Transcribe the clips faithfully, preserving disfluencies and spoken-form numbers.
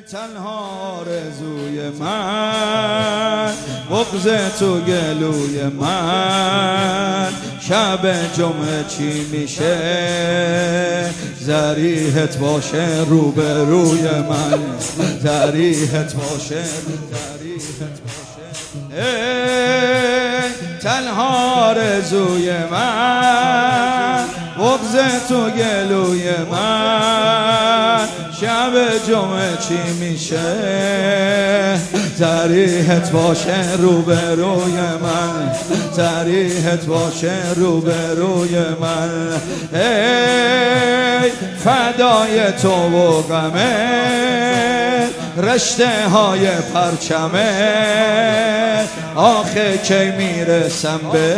تنها آرزوی من بغض تو گلوی من شب جمعه چی میشه ذریحت باشه روبروی من ذریحت باشه ذریحت باشه ای تنها آرزوی من بغض تو گلوی من شب جمعه چی میشه ذریحت باشه روبروی من ذریحت باشه روبروی من ای فدای تو و غمه رشته های پرچمه آخه کی میرسم به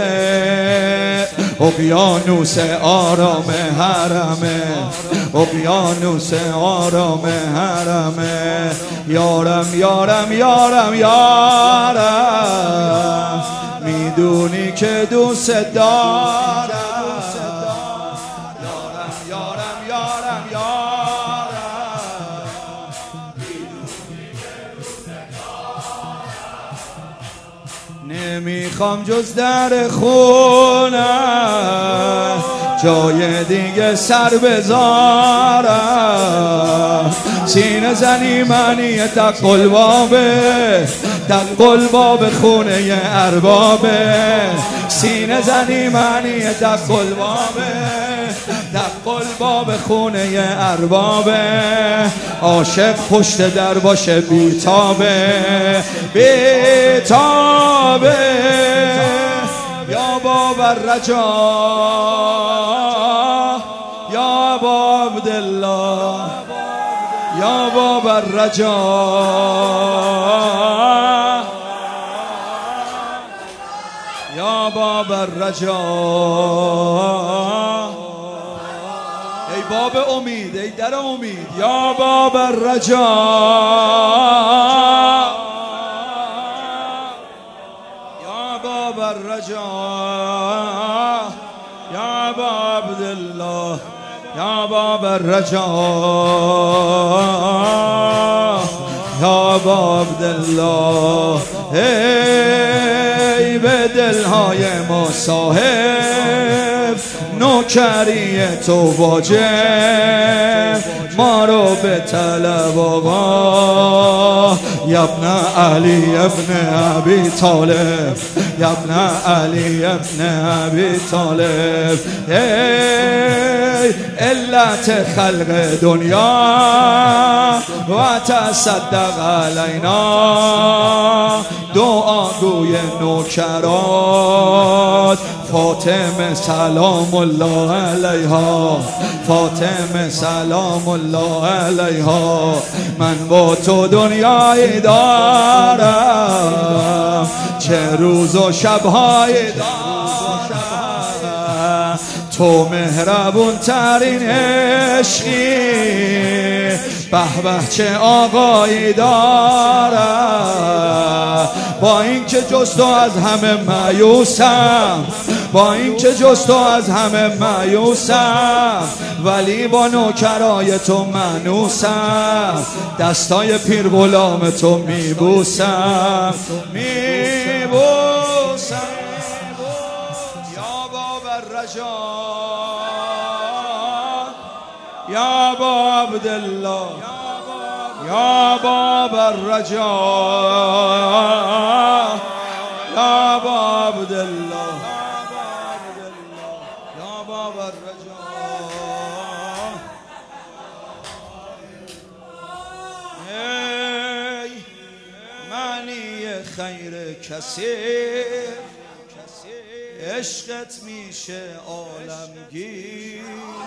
اقیانوس آرام حرمه اقیانوس آرام حرمه یارم یارم یارم یارم میدونی که دوست دارم یارم یارم یارم یارم میدونی که دوست دارم نمیخوام جز در خونه جای دیگه سر بذارم سینه زنی منی دق البابه دق الباب خونه اربابه سینه زنی منی دق البابه دق الباب خونه اربابه عاشق پشت در باشه بیتابه بیتابه یا باب الرجا یا باب عبدالله یا باب الرجا یا باب الرجا ای باب امید ای در امید یا باب الرجا یا باب الرجا یا باب عبدالله یا باب الرجا یا باب عبدالله ای به دلهای ما صاحب نوکری تو واجب ما رو به طلب آقا یبن علی ابن ابی طالب یبن علی ابن ابی طالب ای علت خلق دنیا و تصدق علینا دعاگوی نوکرات فاطمه سلام الله علیها فاطمه سلام الله علیها من با تو دنیایی دارم چه روز و شبهایی دارم تو مهربون ترین عشقی به به چه آقایی دارم با این که جز تو از همه مایوسم با این که جز تو از همه مایوسم ولی با نوکرای تو منوسم دستای پیر غلام تو میبوسم میبوسم یا باب الرجا یا باب عبدالله یا باب الرجا یا باب عبدالله یا باب الرجا ای معنی خیر کسی عشقت میشه عالمگیر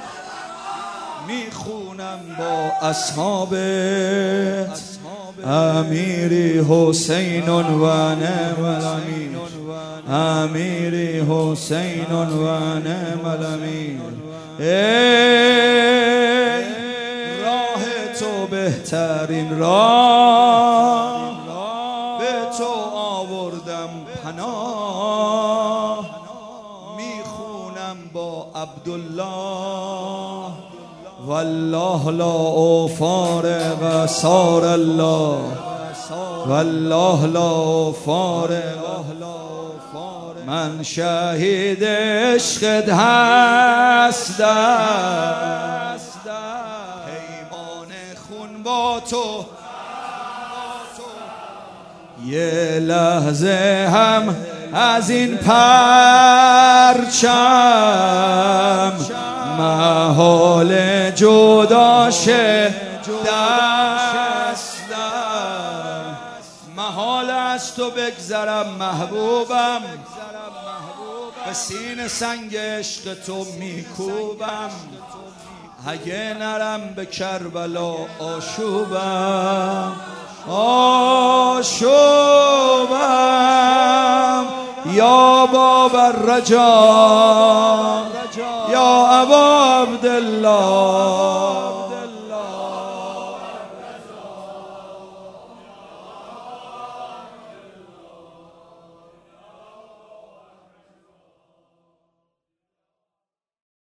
میخونم با اصحابت امیری حسین و نعم الامین امیری حسین و نعم الامین ای راه تو بهترین راه به تو آوردم پناه میخونم با عبدالله والله لا فارق صار الله والله لا فارق من شهید عشقت هستم پیمان خون با تو یه لحظه هم از این پرچم محال جدا شه دست محال از تو بگذرم محبوبم به سینه سنگ عشق تو میکوبم اگه نرم به کربلا آشوبم آشوبم یا باب الرجا یا ابا عبدالله